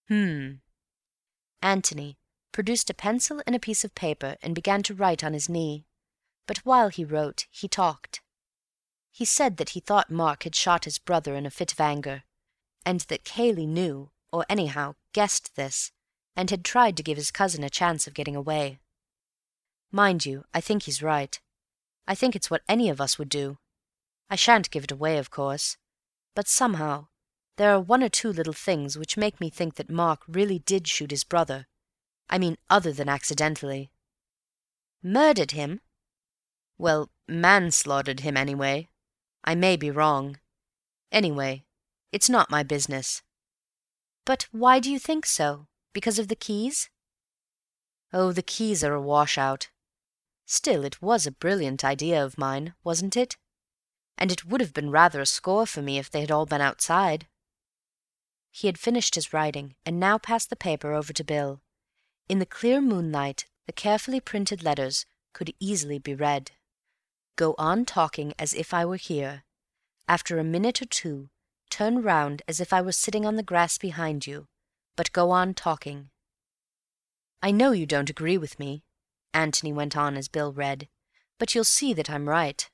Hmm. Antony produced a pencil and a piece of paper and began to write on his knee. But while he wrote, he talked. He said that he thought Mark had shot his brother in a fit of anger, and that Cayley knew, or anyhow guessed this, and had tried to give his cousin a chance of getting away. Mind you, I think he's right. I think it's what any of us would do. I shan't give it away, of course, but somehow there are one or two little things which make me think that Mark really did shoot his brother. I mean, other than accidentally. Murdered him? Well, manslaughtered him, anyway. I may be wrong. Anyway, it's not my business. But why do you think so? Because of the keys? Oh, the keys are a washout. Still, it was a brilliant idea of mine, wasn't it? And it would have been rather a score for me if they had all been outside." He had finished his writing, and now passed the paper over to Bill. In the clear moonlight, the carefully printed letters could easily be read. "Go on talking as if I were here. After a minute or two, turn round as if I were sitting on the grass behind you, but go on talking. I know you don't agree with me," Antony went on as Bill read, "but you'll see that I'm right.